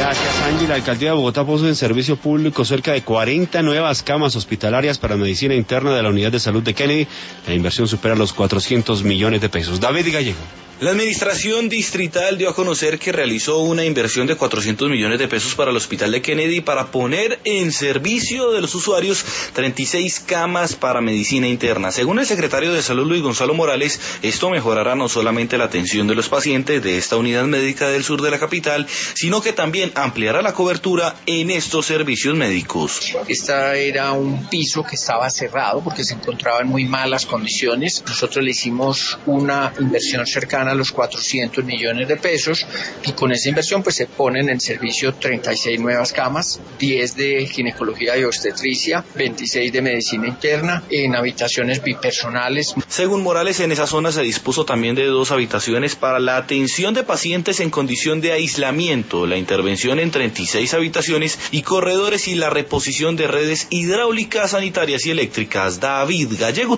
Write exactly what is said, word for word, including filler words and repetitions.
Gracias, Angie. La alcaldía de Bogotá puso en servicio público cerca de cuarenta nuevas camas hospitalarias para medicina interna de la unidad de salud de Kennedy. La inversión supera los cuatrocientos millones de pesos. David Gallego. La administración distrital dio a conocer que realizó una inversión de cuatrocientos millones de pesos para el hospital de Kennedy para poner en servicio de los usuarios treinta y seis camas para medicina interna. Según el secretario de Salud, Luis Gonzalo Morales, esto mejorará no solamente la atención de los pacientes de esta unidad médica del sur de la capital, sino que también ampliará la cobertura en estos servicios médicos. Este era un piso que estaba cerrado porque se encontraba en muy malas condiciones. Nosotros le hicimos una inversión cercana a los cuatrocientos millones de pesos y con esa inversión pues se ponen en servicio treinta y seis nuevas camas, diez de ginecología y obstetricia, veintiséis de medicina interna en habitaciones bipersonales. Según Morales, en esa zona se dispuso también de dos habitaciones para la atención de pacientes en condición de aislamiento, la intervención en treinta y seis habitaciones y corredores y la reposición de redes hidráulicas, sanitarias y eléctricas. David Gallego.